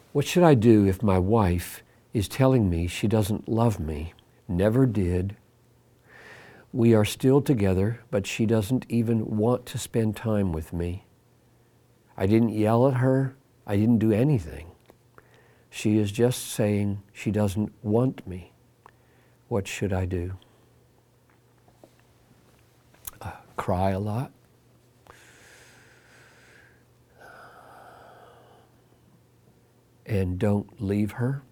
What should I do if my wife is telling me she doesn't love me, never did? We are still together, but she doesn't even want to spend time with me. I didn't yell at her. I didn't do anything. She is just saying she doesn't want me. What should I do? Cry a lot? And don't leave her?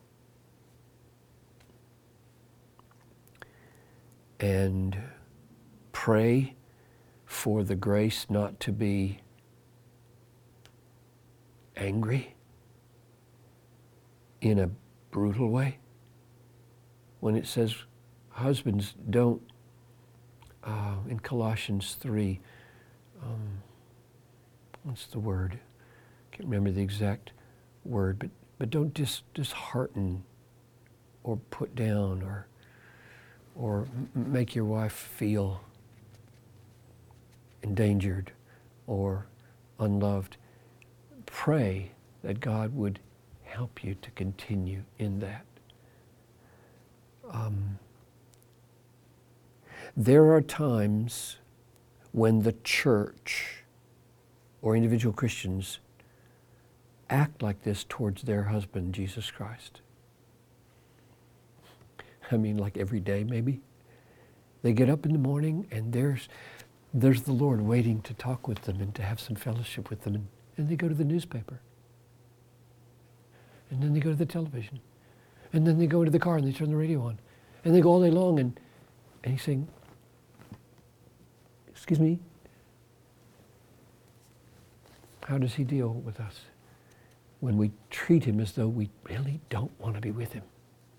And pray for the grace not to be angry in a brutal way? When it says, husbands, don't, in Colossians 3, what's the word? Can't remember the exact word, but don't dishearten or put down or make your wife feel endangered or unloved. Pray that God would help you to continue in that. There are times when the church or individual Christians act like this towards their husband, Jesus Christ. I mean, like every day maybe. They get up in the morning and there's the Lord waiting to talk with them and to have some fellowship with them. And they go to the newspaper. And then they go to the television. And then they go into the car and they turn the radio on. And they go all day long and he's saying, excuse me, how does he deal with us when we treat him as though we really don't want to be with him?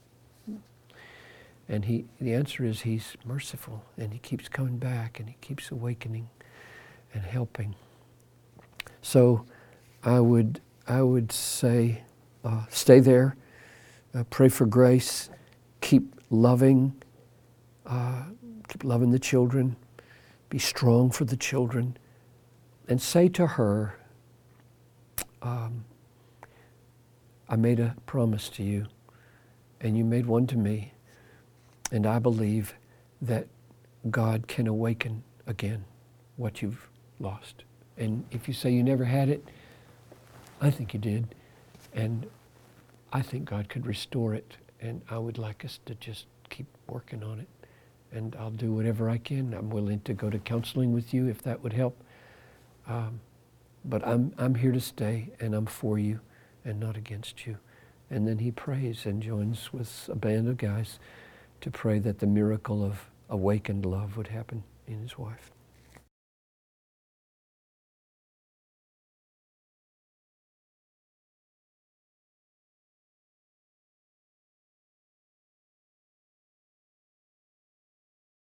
And the answer is he's merciful and he keeps coming back and he keeps awakening and helping. So I would say, stay there, pray for grace, keep loving the children, be strong for the children, and say to her, I made a promise to you, and you made one to me, and I believe that God can awaken again what you've lost. And if you say you never had it, I think you did, and I think God could restore it, and I would like us to just keep working on it. And I'll do whatever I can. I'm willing to go to counseling with you if that would help. But I'm here to stay, and I'm for you and not against you. And then he prays and joins with a band of guys to pray that the miracle of awakened love would happen in his wife.